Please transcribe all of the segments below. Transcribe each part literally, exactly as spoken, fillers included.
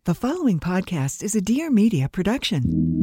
The following podcast is a Dear Media production.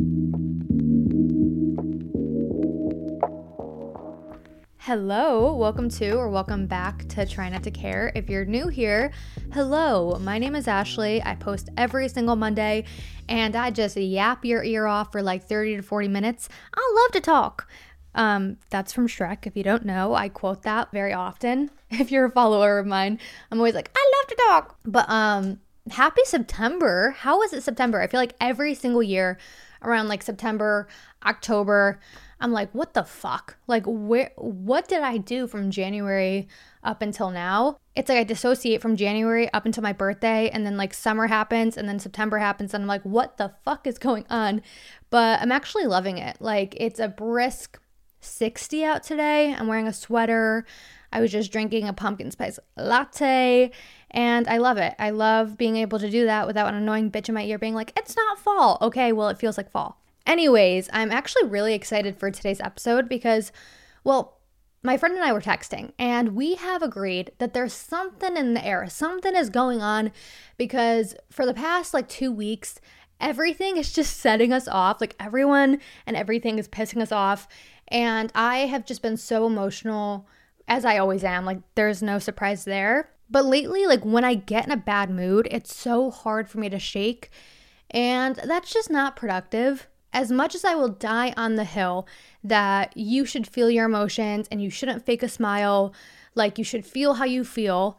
Hello, welcome to or welcome back to Try Not to Care. If you're new here, hello, my name is Ashley. I post every single Monday and I just yap your ear off for like thirty to forty minutes. I love to talk. Um, that's from Shrek. If you don't know, I quote that very often. If you're a follower of mine, I'm always like, I love to talk. But um, happy September. How is it September? I feel like every single year around like September, October, I'm like, what the fuck? Like, where, what did I do from January up until now? It's like I dissociate from January up until my birthday, and then like summer happens, and then September happens, and I'm like, what the fuck is going on? But I'm actually loving it. Like, it's a brisk sixty out today. I'm wearing a sweater. I was just drinking a pumpkin spice latte, and I love it. I love being able to do that without an annoying bitch in my ear being like, it's not fall. Okay, well, it feels like fall. Anyways, I'm actually really excited for today's episode because, well, my friend and I were texting, and we have agreed that there's something in the air. Something is going on because for the past like two weeks, everything is just setting us off. Like, everyone and everything is pissing us off. And I have just been so emotional, as I always am. Like, there's no surprise there. But lately, like, when I get in a bad mood, it's so hard for me to shake. And that's just not productive. As much as I will die on the hill that you should feel your emotions and you shouldn't fake a smile, like you should feel how you feel,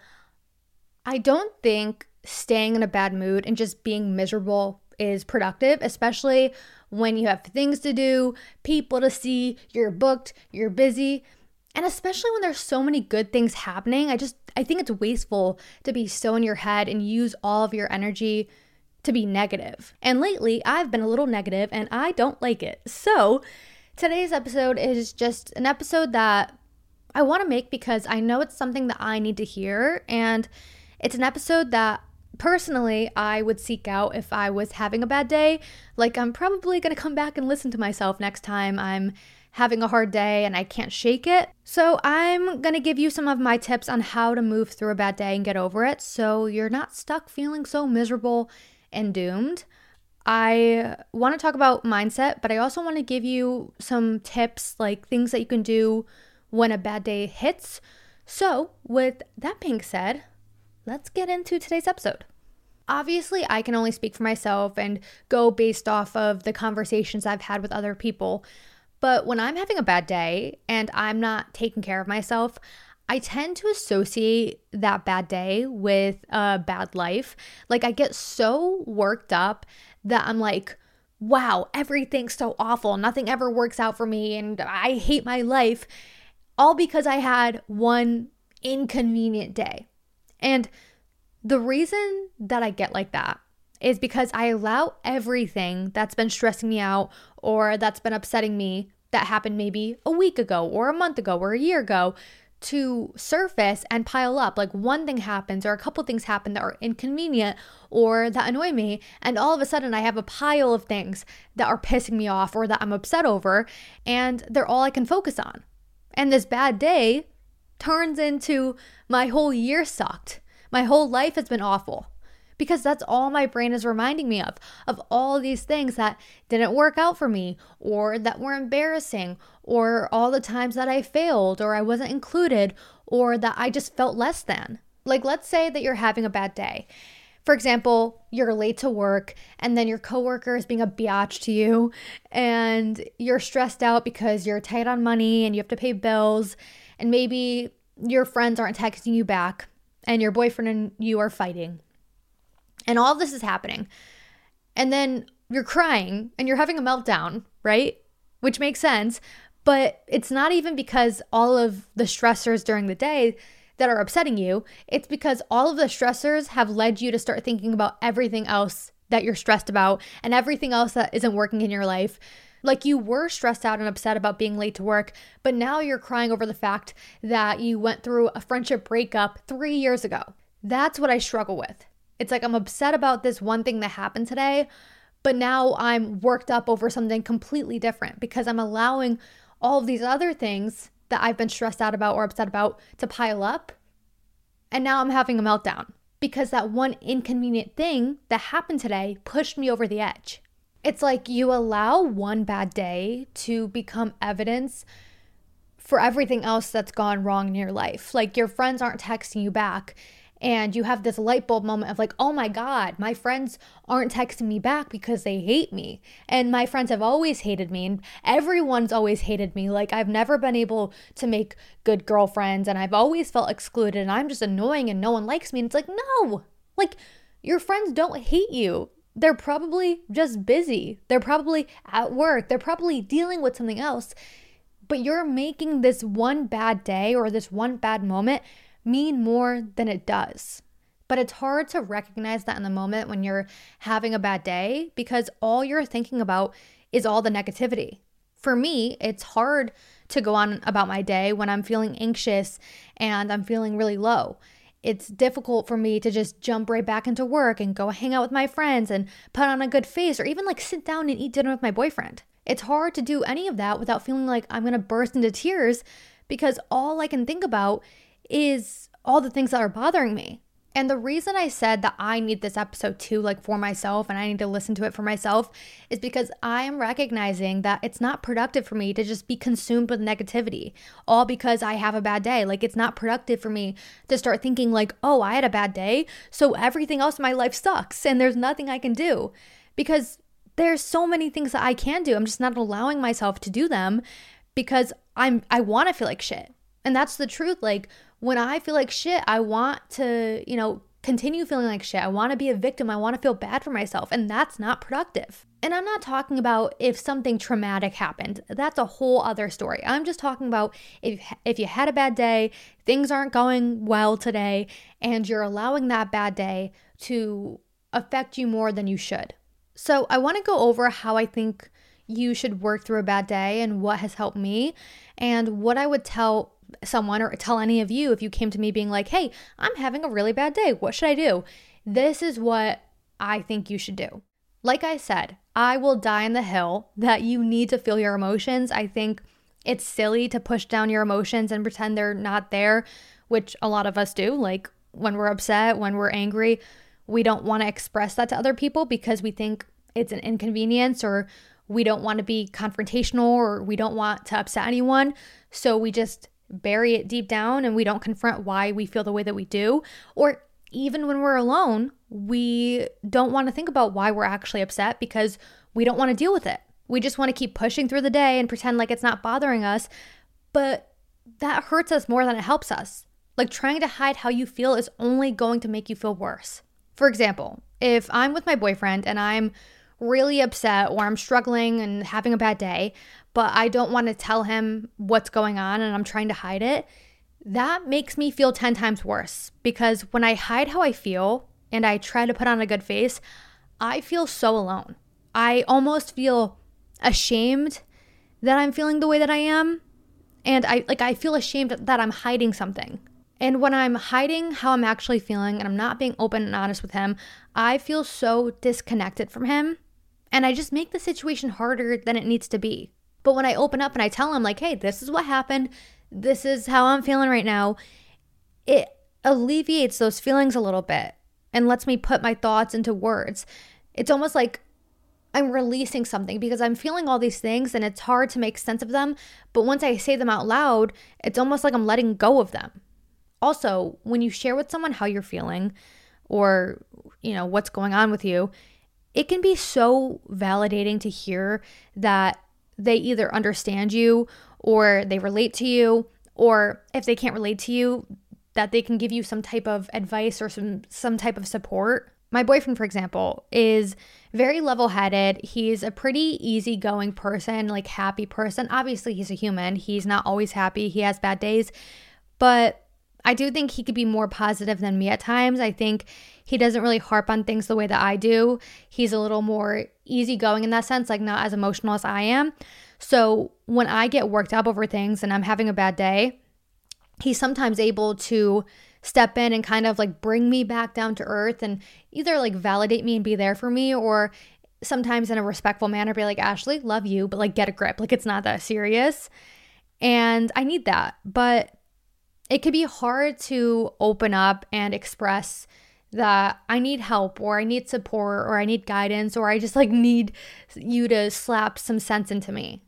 I don't think staying in a bad mood and just being miserable is productive, especially when you have things to do, people to see, you're booked, you're busy, and especially when there's so many good things happening. I just, I think it's wasteful to be so in your head and use all of your energy to be negative. And lately, I've been a little negative and I don't like it. So today's episode is just an episode that I want to make because I know it's something that I need to hear. And it's an episode that personally I would seek out if I was having a bad day. Like, I'm probably going to come back and listen to myself next time I'm having a hard day and I can't shake it. So I'm going to give you some of my tips on how to move through a bad day and get over it so you're not stuck feeling so miserable and doomed. I want to talk about mindset, but I also want to give you some tips, like things that you can do when a bad day hits. So with that being said, let's get into today's episode. Obviously, I can only speak for myself and go based off of the conversations I've had with other people. But when I'm having a bad day and I'm not taking care of myself, I tend to associate that bad day with a bad life. Like, I get so worked up that I'm like, wow, everything's so awful. Nothing ever works out for me and I hate my life. All because I had one inconvenient day. And the reason that I get like that is because I allow everything that's been stressing me out or that's been upsetting me that happened maybe a week ago or a month ago or a year ago to surface and pile up. Like, one thing happens or a couple things happen that are inconvenient or that annoy me, and all of a sudden I have a pile of things that are pissing me off or that I'm upset over, and they're all I can focus on. And this bad day turns into my whole year sucked. My whole life has been awful. Because that's all my brain is reminding me of, of all these things that didn't work out for me or that were embarrassing or all the times that I failed or I wasn't included or that I just felt less than. Like, let's say that you're having a bad day. For example, you're late to work and then your coworker is being a biatch to you and you're stressed out because you're tight on money and you have to pay bills and maybe your friends aren't texting you back and your boyfriend and you are fighting. And all of this is happening. And then you're crying and you're having a meltdown, right? Which makes sense. But it's not even because all of the stressors during the day that are upsetting you. It's because all of the stressors have led you to start thinking about everything else that you're stressed about and everything else that isn't working in your life. Like, you were stressed out and upset about being late to work, but now you're crying over the fact that you went through a friendship breakup three years ago. That's what I struggle with. It's like I'm upset about this one thing that happened today, but now I'm worked up over something completely different because I'm allowing all of these other things that I've been stressed out about or upset about to pile up. And now I'm having a meltdown because that one inconvenient thing that happened today pushed me over the edge. It's like you allow one bad day to become evidence for everything else that's gone wrong in your life. Like your friends aren't texting you back and you have this light bulb moment of like, oh my God, my friends aren't texting me back because they hate me. And my friends have always hated me and everyone's always hated me. Like I've never been able to make good girlfriends and I've always felt excluded and I'm just annoying and no one likes me. And it's like, no, like your friends don't hate you. They're probably just busy. They're probably at work. They're probably dealing with something else. But you're making this one bad day or this one bad moment mean more than it does. But it's hard to recognize that in the moment when you're having a bad day because all you're thinking about is all the negativity. For me, it's hard to go on about my day when I'm feeling anxious and I'm feeling really low. It's difficult for me to just jump right back into work and go hang out with my friends and put on a good face or even like sit down and eat dinner with my boyfriend. It's hard to do any of that without feeling like I'm going to burst into tears because all I can think about is all the things that are bothering me. And the reason I said that I need this episode too, like for myself, and I need to listen to it for myself, is because I am recognizing that it's not productive for me to just be consumed with negativity, all because I have a bad day. Like it's not productive for me to start thinking like, oh, I had a bad day, so everything else in my life sucks and there's nothing I can do. Because there's so many things that I can do. I'm just not allowing myself to do them because I'm I want to feel like shit. And that's the truth. Like when I feel like shit, I want to, you know, continue feeling like shit. I want to be a victim. I want to feel bad for myself. And that's not productive. And I'm not talking about if something traumatic happened. That's a whole other story. I'm just talking about if if you had a bad day, things aren't going well today, and you're allowing that bad day to affect you more than you should. So I want to go over how I think you should work through a bad day and what has helped me and what I would tell someone or tell any of you if you came to me being like, hey, I'm having a really bad day. What should I do? This is what I think you should do. Like I said, I will die on the hill that you need to feel your emotions. I think it's silly to push down your emotions and pretend they're not there, which a lot of us do. Like when we're upset, when we're angry, we don't want to express that to other people because we think it's an inconvenience or we don't want to be confrontational or we don't want to upset anyone. So we just bury it deep down and we don't confront why we feel the way that we do. Or even when we're alone, we don't want to think about why we're actually upset because we don't want to deal with it. We just want to keep pushing through the day and pretend like it's not bothering us. But that hurts us more than it helps us. Like trying to hide how you feel is only going to make you feel worse. For example, if I'm with my boyfriend and I'm really upset or I'm struggling and having a bad day, but I don't want to tell him what's going on and I'm trying to hide it, that makes me feel ten times worse because when I hide how I feel and I try to put on a good face, I feel so alone. I almost feel ashamed that I'm feeling the way that I am. And I like I feel ashamed that I'm hiding something. And when I'm hiding how I'm actually feeling and I'm not being open and honest with him, I feel so disconnected from him. And I just make the situation harder than it needs to be. But when I open up and I tell him like, hey, this is what happened. This is how I'm feeling right now. It alleviates those feelings a little bit and lets me put my thoughts into words. It's almost like I'm releasing something because I'm feeling all these things and it's hard to make sense of them. But once I say them out loud, it's almost like I'm letting go of them. Also, when you share with someone how you're feeling or, you know, what's going on with you, it can be so validating to hear that they either understand you or they relate to you, or if they can't relate to you, that they can give you some type of advice or some, some type of support. My boyfriend, for example, is very level-headed. He's a pretty easygoing person, like happy person. Obviously, he's a human. He's not always happy. He has bad days, but I do think he could be more positive than me at times. I think he doesn't really harp on things the way that I do. He's a little more easygoing in that sense, like not as emotional as I am. So when I get worked up over things and I'm having a bad day, he's sometimes able to step in and kind of like bring me back down to earth and either like validate me and be there for me, or sometimes in a respectful manner be like, Ashley, love you, but like get a grip. Like it's not that serious. And I need that. But it could be hard to open up and express that I need help, or I need support, or I need guidance, or I just like need you to slap some sense into me.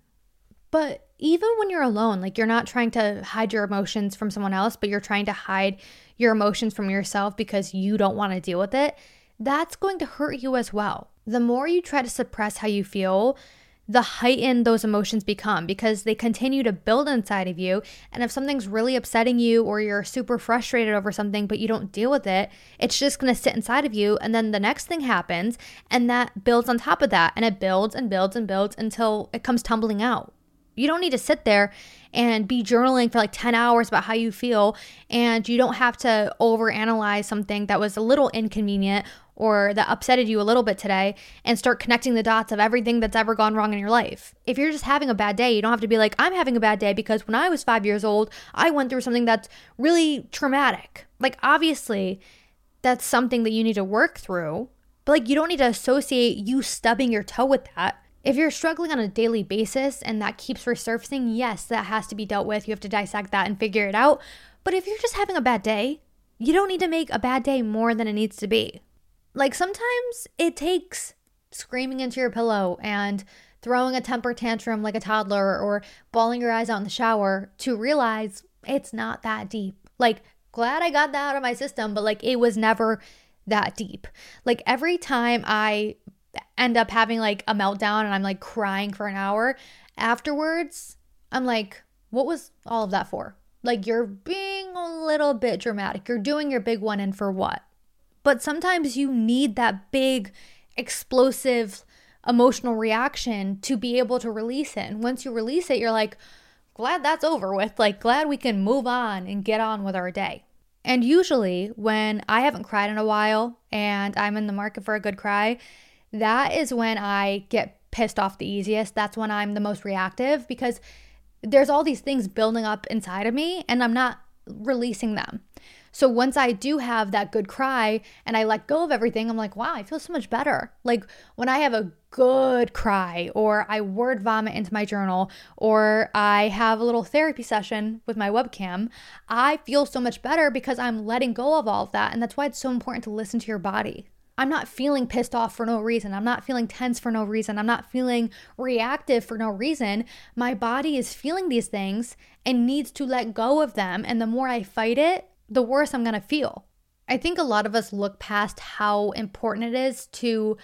But even when you're alone, like you're not trying to hide your emotions from someone else, but you're trying to hide your emotions from yourself because you don't want to deal with it, that's going to hurt you as well. The more you try to suppress how you feel, the heightened those emotions become, because they continue to build inside of you. And if something's really upsetting you, or you're super frustrated over something, but you don't deal with it, it's just going to sit inside of you. And then the next thing happens, and that builds on top of that. And it builds and builds and builds until it comes tumbling out. You don't need to sit there and be journaling for like ten hours about how you feel. And you don't have to overanalyze something that was a little inconvenient or that upsetted you a little bit today and start connecting the dots of everything that's ever gone wrong in your life. If you're just having a bad day, you don't have to be like, I'm having a bad day because when I was five years old, I went through something that's really traumatic. Like, obviously, that's something that you need to work through, but like, you don't need to associate you stubbing your toe with that. If you're struggling on a daily basis and that keeps resurfacing, yes, that has to be dealt with. You have to dissect that and figure it out. But if you're just having a bad day, you don't need to make a bad day more than it needs to be. Like, sometimes it takes screaming into your pillow and throwing a temper tantrum like a toddler, or bawling your eyes out in the shower to realize it's not that deep. Like, glad I got that out of my system, but like, it was never that deep. Like, every time I end up having like a meltdown and I'm like crying for an hour afterwards, I'm like, what was all of that for? Like, you're being a little bit dramatic. You're doing your big one, and for what? But sometimes you need that big, explosive, emotional reaction to be able to release it. And once you release it, you're like, glad that's over with. Like, glad we can move on and get on with our day. And usually when I haven't cried in a while and I'm in the market for a good cry, that is when I get pissed off the easiest. That's when I'm the most reactive, because there's all these things building up inside of me and I'm not releasing them. So once I do have that good cry and I let go of everything, I'm like, wow, I feel so much better. Like, when I have a good cry, or I word vomit into my journal, or I have a little therapy session with my webcam, I feel so much better because I'm letting go of all of that. And that's why it's so important to listen to your body. I'm not feeling pissed off for no reason. I'm not feeling tense for no reason. I'm not feeling reactive for no reason. My body is feeling these things and needs to let go of them. And the more I fight it, the worse I'm going to feel. I think a lot of us look past how important it is to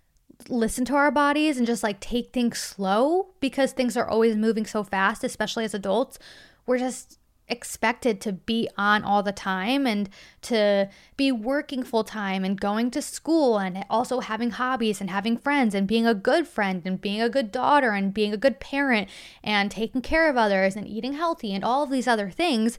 listen to our bodies and just like take things slow, because things are always moving so fast, especially as adults. We're just expected to be on all the time and to be working full time and going to school and also having hobbies and having friends and being a good friend and being a good daughter and being a good parent and taking care of others and eating healthy and all of these other things.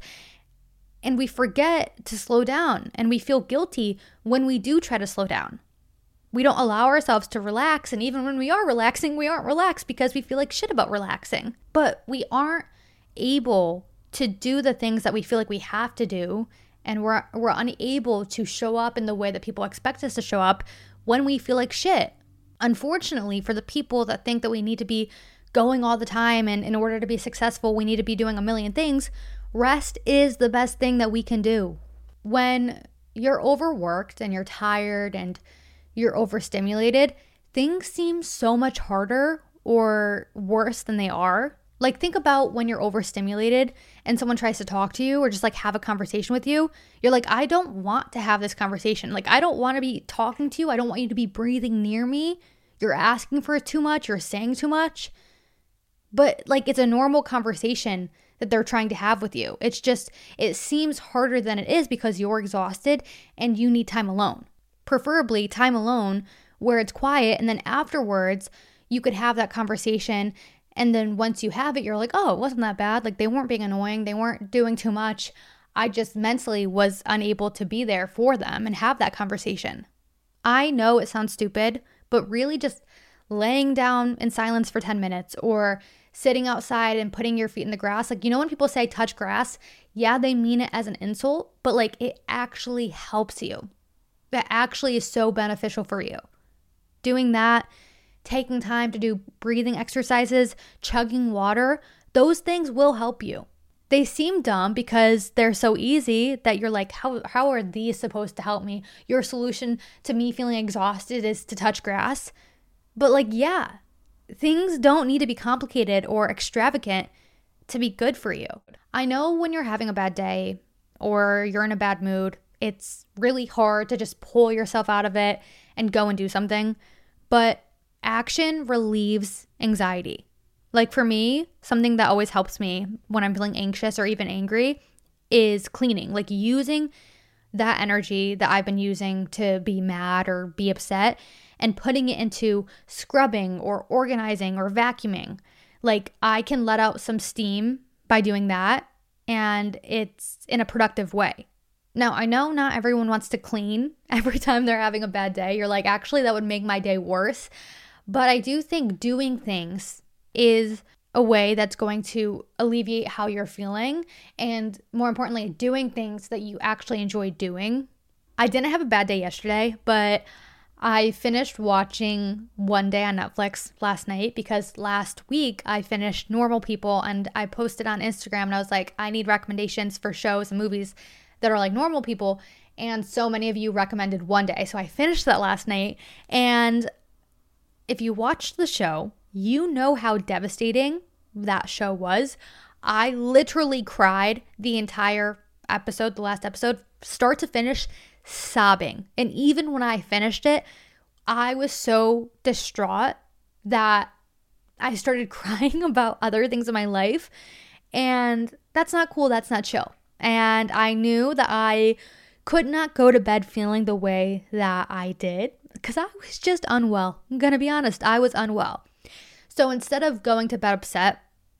And we forget to slow down, and we feel guilty when we do try to slow down. We don't allow ourselves to relax, and even when we are relaxing, we aren't relaxed because we feel like shit about relaxing. But we aren't able to do the things that we feel like we have to do, and we're we're unable to show up in the way that people expect us to show up when we feel like shit. Unfortunately, for the people that think that we need to be going all the time, and in order to be successful, we need to be doing a million things, rest is the best thing that we can do. When you're overworked and you're tired and you're overstimulated, things seem so much harder or worse than they are. Like, think about when you're overstimulated and someone tries to talk to you or just like have a conversation with you. You're like, I don't want to have this conversation. Like, I don't want to be talking to you. I don't want you to be breathing near me. You're asking for too much. You're saying too much. But like, it's a normal conversation that they're trying to have with you. It's just, it seems harder than it is because you're exhausted and you need time alone. Preferably time alone where it's quiet, and then afterwards you could have that conversation. And then once you have it, you're like, oh, it wasn't that bad. Like, they weren't being annoying. They weren't doing too much. I just mentally was unable to be there for them and have that conversation. I know it sounds stupid, but really just laying down in silence for ten minutes or sitting outside and putting your feet in the grass. Like, you know, when people say touch grass, yeah, they mean it as an insult, but like, it actually helps you. That actually is so beneficial for you. Doing that, taking time to do breathing exercises, chugging water, those things will help you. They seem dumb because they're so easy that you're like, how, how are these supposed to help me? Your solution to me feeling exhausted is to touch grass. But like, yeah, things don't need to be complicated or extravagant to be good for you. I know when you're having a bad day or you're in a bad mood, it's really hard to just pull yourself out of it and go and do something. But action relieves anxiety. Like for me, something that always helps me when I'm feeling anxious or even angry is cleaning, like using that energy that I've been using to be mad or be upset and putting it into scrubbing or organizing or vacuuming. Like I can let out some steam by doing that, and it's in a productive way. Now, I know not everyone wants to clean every time they're having a bad day. You're like, actually, that would make my day worse. But I do think doing things is a way that's going to alleviate how you're feeling, and more importantly, doing things that you actually enjoy doing. I didn't have a bad day yesterday, but I finished watching One Day on Netflix last night because last week I finished Normal People, and I posted on Instagram and I was like, I need recommendations for shows and movies that are like Normal People, and so many of you recommended One Day. So I finished that last night, and if you watched the show, you know how devastating that show was. I literally cried the entire episode, the last episode, start to finish, sobbing. And even when I finished it, I was so distraught that I started crying about other things in my life. And that's not cool. That's not chill. And I knew that I could not go to bed feeling the way that I did because I was just unwell. I'm going to be honest. I was unwell. So instead of going to bed upset,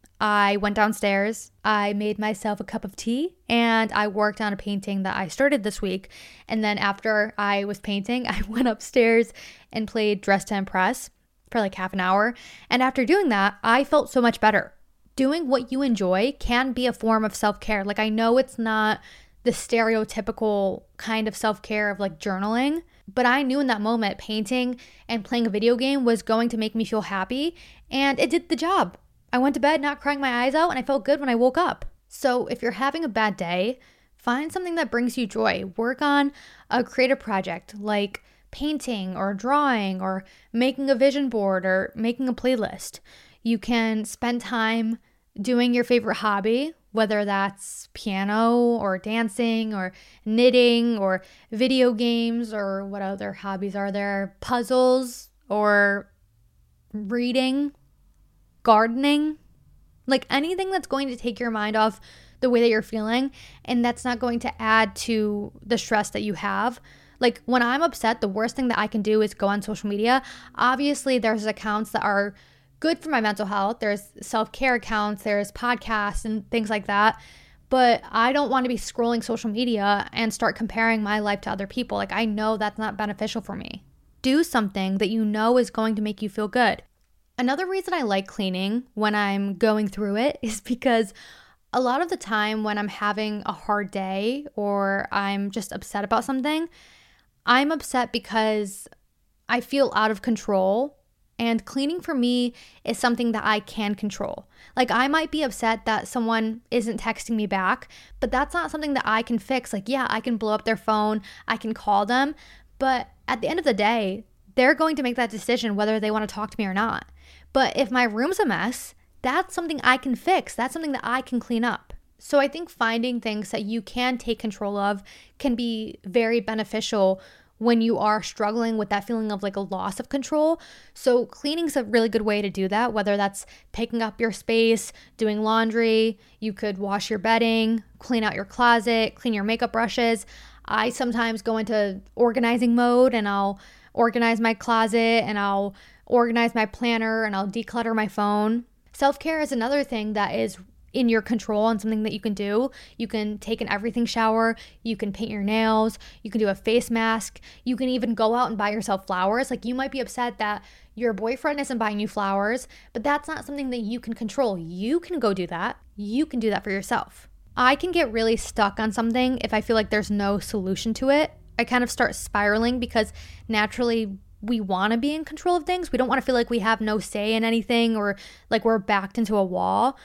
I went downstairs, I made myself a cup of tea, and I worked on a painting that I started this week. And then after I was painting, I went upstairs and played Dress to Impress for like half an hour. And after doing that, I felt so much better. Doing what you enjoy can be a form of self-care. Like I know it's not the stereotypical kind of self-care of like journaling, but I knew in that moment painting and playing a video game was going to make me feel happy, and it did the job. I went to bed not crying my eyes out, and I felt good when I woke up. So if you're having a bad day, find something that brings you joy. Work on a creative project like painting or drawing or making a vision board or making a playlist. You can spend time doing your favorite hobby, whether that's piano or dancing or knitting or video games or what other hobbies are there, puzzles or reading, gardening, like anything that's going to take your mind off the way that you're feeling and that's not going to add to the stress that you have. Like when I'm upset, the worst thing that I can do is go on social media. Obviously, there's accounts that are good for my mental health. There's self-care accounts, there's podcasts and things like that. But I don't want to be scrolling social media and start comparing my life to other people. Like I know that's not beneficial for me. Do something that you know is going to make you feel good. Another reason I like cleaning when I'm going through it is because a lot of the time when I'm having a hard day or I'm just upset about something, I'm upset because I feel out of control. And cleaning for me is something that I can control. Like I might be upset that someone isn't texting me back, but that's not something that I can fix. Like, yeah, I can blow up their phone, I can call them, but at the end of the day, they're going to make that decision whether they want to talk to me or not. But if my room's a mess, that's something I can fix. That's something that I can clean up. So I think finding things that you can take control of can be very beneficial when you are struggling with that feeling of like a loss of control. So cleaning is a really good way to do that, whether that's picking up your space, doing laundry, you could wash your bedding, clean out your closet, clean your makeup brushes. I sometimes go into organizing mode and I'll organize my closet and I'll organize my planner and I'll declutter my phone. Self-care is another thing that is in your control and something that you can do. You can take an everything shower, you can paint your nails, you can do a face mask, you can even go out and buy yourself flowers. Like you might be upset that your boyfriend isn't buying you flowers, but that's not something that you can control. You can go do that. You can do that for yourself. I can get really stuck on something if I feel like there's no solution to it. I kind of start spiraling because naturally we want to be in control of things. We don't want to feel like we have no say in anything or like we're backed into a wall.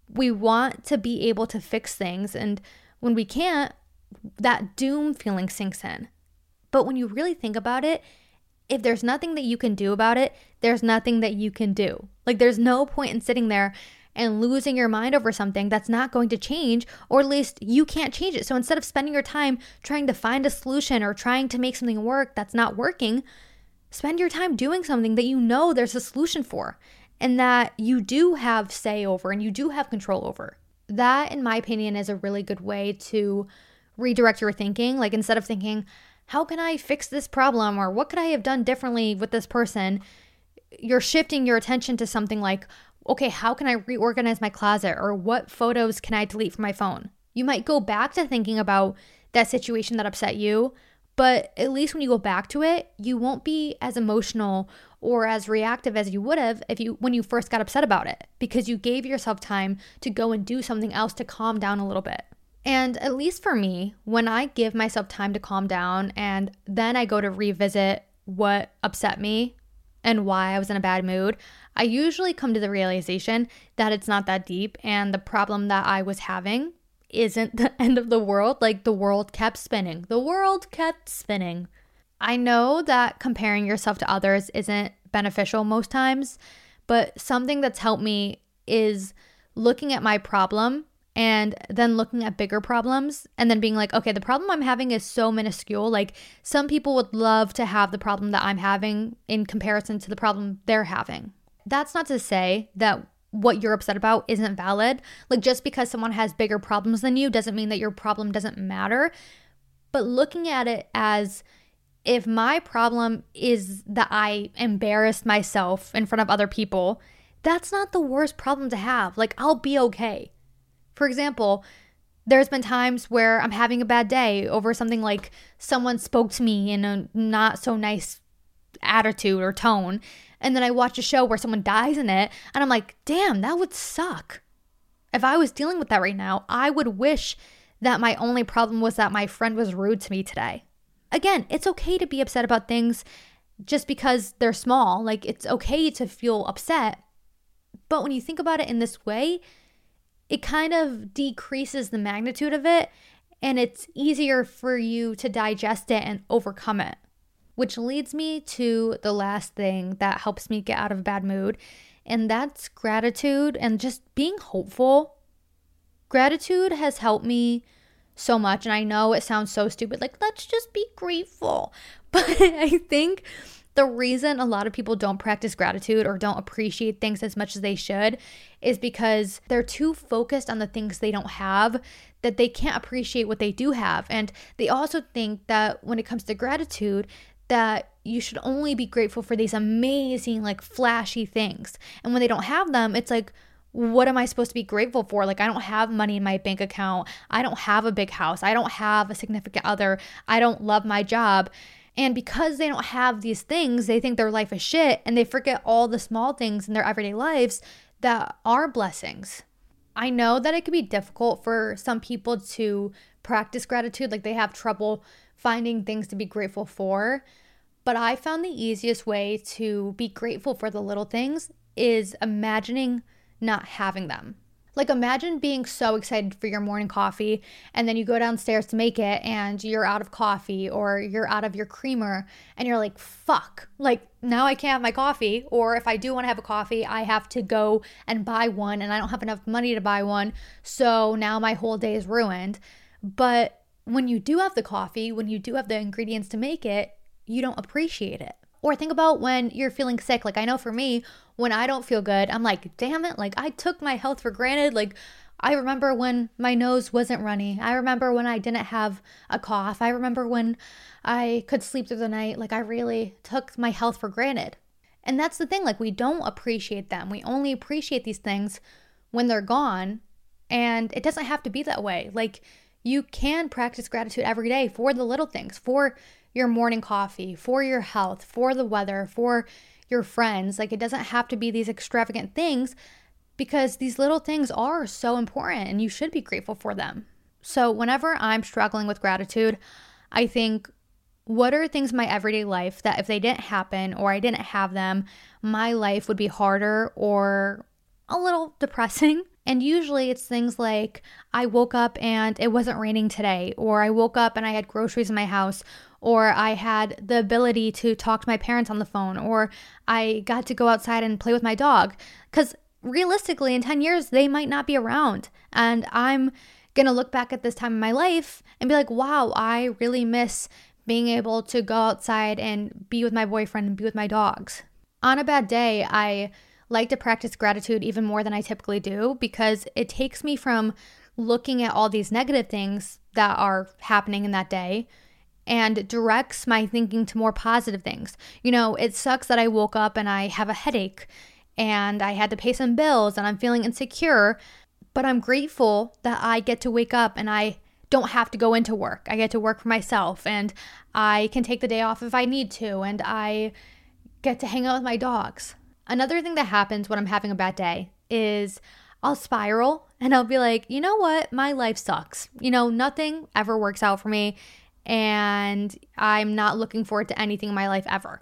We want to be able to fix things. And when we can't, that doom feeling sinks in. But when you really think about it, if there's nothing that you can do about it, there's nothing that you can do. Like, there's no point in sitting there and losing your mind over something that's not going to change, or at least you can't change it. So instead of spending your time trying to find a solution or trying to make something work that's not working, spend your time doing something that you know there's a solution for and that you do have say over and you do have control over. That, in my opinion, is a really good way to redirect your thinking. Like, instead of thinking, how can I fix this problem? Or what could I have done differently with this person? You're shifting your attention to something like, okay, how can I reorganize my closet? Or what photos can I delete from my phone? You might go back to thinking about that situation that upset you, but at least when you go back to it, you won't be as emotional or as reactive as you would have if you when you first got upset about it, because you gave yourself time to go and do something else to calm down a little bit. And at least for me, when I give myself time to calm down and then I go to revisit what upset me and why I was in a bad mood, I usually come to the realization that it's not that deep and the problem that I was having isn't the end of the world. Like, the world kept spinning. The world kept spinning. I know that comparing yourself to others isn't beneficial most times, but something that's helped me is looking at my problem and then looking at bigger problems and then being like, okay, the problem I'm having is so minuscule. Like, some people would love to have the problem that I'm having in comparison to the problem they're having. That's not to say that what you're upset about isn't valid. Like, just because someone has bigger problems than you doesn't mean that your problem doesn't matter. But looking at it as, if my problem is that I embarrassed myself in front of other people, that's not the worst problem to have. Like, I'll be okay. For example, there's been times where I'm having a bad day over something like someone spoke to me in a not so nice attitude or tone, and then I watch a show where someone dies in it, and I'm like, damn, that would suck. If I was dealing with that right now, I would wish that my only problem was that my friend was rude to me today. Again, it's okay to be upset about things just because they're small. Like, it's okay to feel upset. But when you think about it in this way, it kind of decreases the magnitude of it, and it's easier for you to digest it and overcome it. Which leads me to the last thing that helps me get out of a bad mood, and that's gratitude and just being hopeful. Gratitude has helped me so much, and I know it sounds so stupid, like, let's just be grateful. But I think the reason a lot of people don't practice gratitude or don't appreciate things as much as they should is because they're too focused on the things they don't have that they can't appreciate what they do have. And they also think that when it comes to gratitude, that you should only be grateful for these amazing, like, flashy things. And when they don't have them, it's like, what am I supposed to be grateful for? Like, I don't have money in my bank account. I don't have a big house. I don't have a significant other. I don't love my job. And because they don't have these things, they think their life is shit, and they forget all the small things in their everyday lives that are blessings. I know that it can be difficult for some people to practice gratitude, like they have trouble finding things to be grateful for. But I found the easiest way to be grateful for the little things is imagining not having them. Like, imagine being so excited for your morning coffee, and then you go downstairs to make it and you're out of coffee, or you're out of your creamer, and you're like, fuck, like, now I can't have my coffee. Or if I do want to have a coffee, I have to go and buy one, and I don't have enough money to buy one. So now my whole day is ruined. But when you do have the coffee, when you do have the ingredients to make it, you don't appreciate it. Or think about when you're feeling sick. Like, I know for me, when I don't feel good, I'm like, damn it, like, I took my health for granted. Like, I remember when my nose wasn't runny. I remember when I didn't have a cough. I remember when I could sleep through the night. Like, I really took my health for granted. And that's the thing, like, we don't appreciate them. We only appreciate these things when they're gone. And it doesn't have to be that way. Like, you can practice gratitude every day for the little things, for your morning coffee, for your health, for the weather, for your friends. Like, it doesn't have to be these extravagant things, because these little things are so important and you should be grateful for them. So whenever I'm struggling with gratitude, I think, what are things in my everyday life that if they didn't happen or I didn't have them, my life would be harder or a little depressing? And usually it's things like I woke up and it wasn't raining today, or I woke up and I had groceries in my house, or I had the ability to talk to my parents on the phone, or I got to go outside and play with my dog. Because realistically, in ten years, they might not be around. And I'm going to look back at this time in my life and be like, wow, I really miss being able to go outside and be with my boyfriend and be with my dogs. On a bad day, I like to practice gratitude even more than I typically do, because it takes me from looking at all these negative things that are happening in that day and directs my thinking to more positive things. You know, it sucks that I woke up and I have a headache and I had to pay some bills and I'm feeling insecure, but I'm grateful that I get to wake up and I don't have to go into work. I get to work for myself and I can take the day off if I need to, and I get to hang out with my dogs. Another thing that happens when I'm having a bad day is I'll spiral and I'll be like, you know what? My life sucks. You know, nothing ever works out for me and I'm not looking forward to anything in my life ever.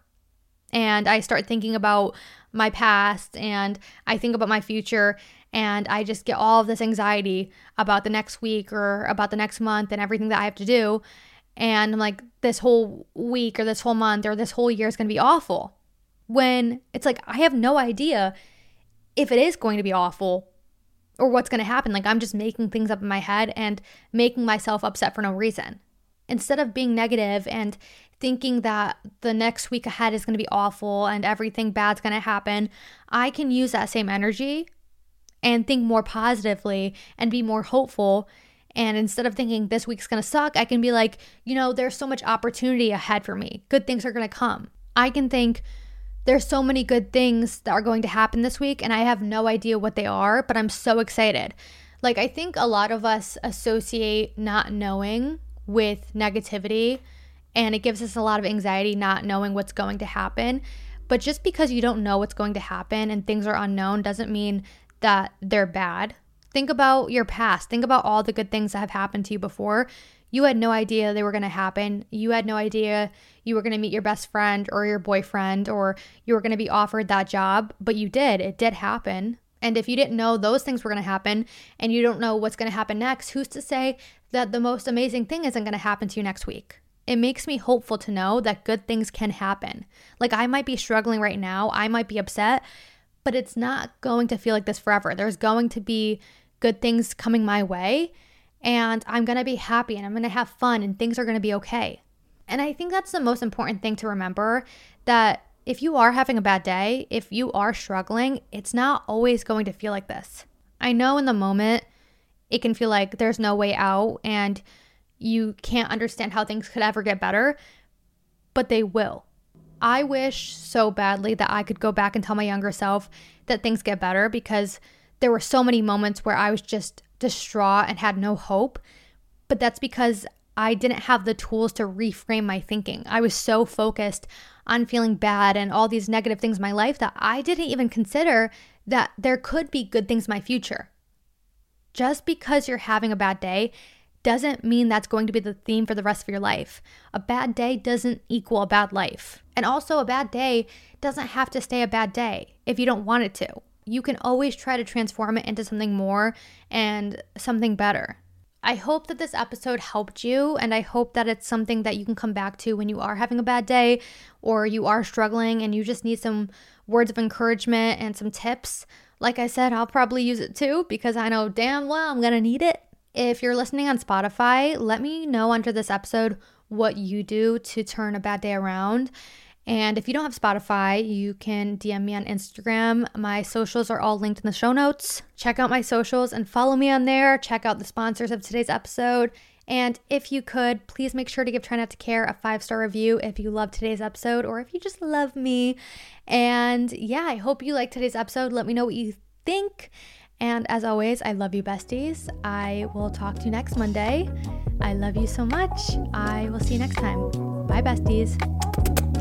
And I start thinking about my past and I think about my future, and I just get all of this anxiety about the next week or about the next month and everything that I have to do. And I'm like, this whole week or this whole month or this whole year is going to be awful. When it's like, I have no idea if it is going to be awful or what's going to happen. Like, I'm just making things up in my head and making myself upset for no reason. Instead of being negative and thinking that the next week ahead is going to be awful and everything bad's going to happen, I can use that same energy and think more positively and be more hopeful. And instead of thinking this week's going to suck, I can be like, you know, there's so much opportunity ahead for me. Good things are going to come. I can think, there's so many good things that are going to happen this week and I have no idea what they are, but I'm so excited. Like, I think a lot of us associate not knowing with negativity, and it gives us a lot of anxiety not knowing what's going to happen. But just because you don't know what's going to happen and things are unknown doesn't mean that they're bad. Think about your past. Think about all the good things that have happened to you before. You had no idea they were going to happen. You had no idea you were going to meet your best friend or your boyfriend, or you were going to be offered that job, but you did. It did happen. And if you didn't know those things were going to happen and you don't know what's going to happen next, who's to say that the most amazing thing isn't going to happen to you next week? It makes me hopeful to know that good things can happen. Like, I might be struggling right now. I might be upset, but it's not going to feel like this forever. There's going to be good things coming my way. And I'm going to be happy and I'm going to have fun and things are going to be okay. And I think that's the most important thing to remember, that if you are having a bad day, if you are struggling, it's not always going to feel like this. I know in the moment it can feel like there's no way out and you can't understand how things could ever get better, but they will. I wish so badly that I could go back and tell my younger self that things get better, because there were so many moments where I was just distraught and had no hope, but that's because I didn't have the tools to reframe my thinking. I was so focused on feeling bad and all these negative things in my life that I didn't even consider that there could be good things in my future. Just because you're having a bad day doesn't mean that's going to be the theme for the rest of your life. A bad day doesn't equal a bad life. And also, a bad day doesn't have to stay a bad day if you don't want it to. You can always try to transform it into something more and something better. I hope that this episode helped you, and I hope that it's something that you can come back to when you are having a bad day or you are struggling and you just need some words of encouragement and some tips. Like I said, I'll probably use it too, because I know damn well I'm going to need it. If you're listening on Spotify, let me know under this episode what you do to turn a bad day around. And if you don't have Spotify, you can D M me on Instagram. My socials are all linked in the show notes. Check out my socials and follow me on there. Check out the sponsors of today's episode. And if you could, please make sure to give Try Not to Care a five-star review if you love today's episode or if you just love me. And yeah, I hope you liked today's episode. Let me know what you think. And as always, I love you, besties. I will talk to you next Monday. I love you so much. I will see you next time. Bye, besties.